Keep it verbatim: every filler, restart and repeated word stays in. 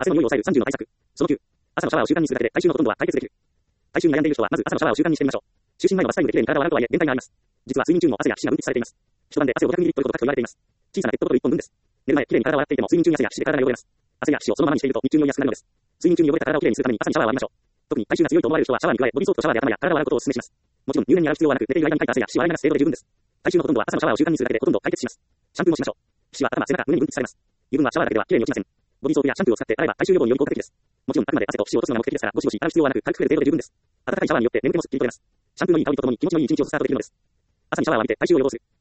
汗の匂いを抑えるさんじゅうの対策。そのきゅう、朝のシャワーを習慣にするだけで体臭のほとんどは解決できる。体臭に悩んでいる人は、まず朝のシャワーを習慣にしてみましょう。就寝前のバスタイムできれいに体を洗うとはいえ、限界があります。実は睡眠中にも汗や皮脂が分泌されています。一晩で汗を ごひゃくミリリットル ほどかくと言われています。小さなペットボトルいっぽんぶんです。寝る前、きれいに体を洗っていても、睡眠中に汗や皮脂で体が汚れます。汗や皮脂をそのままにしていると、日中に酔いやすくなるのです。睡眠中に汚れた体をきれいにするために朝にシャワーを浴びましょう。特に体臭が強いと思われる人はシャワーに加え、ボディーソープとシャワーで頭や体を洗うことをお勧めします。もちろん入念に洗う必要はなく、寝ている間にかいた汗や皮脂を洗い流す程度で十分です。体臭のほとんどは朝のシャワーを習慣にするだけでほとんど解決します。シャンプーもしましょう。皮脂は頭、背中、胸に分泌されます。油分はシャワーだけではきれいに落ちません。ボディーソープやシャンプーを使って洗えば体臭予防により効果的です。もちろんあくまで汗と皮脂を落とすのが目的ですから、ゴシゴシ洗う必要はなく、軽く触れる程度で十分です。温かいシャワーによって眠気もすっきり取れます。シャンプーのいい香りとともに気持ちのいい一日をスタートできるのです。朝にシャワーを浴びて体臭を予防する。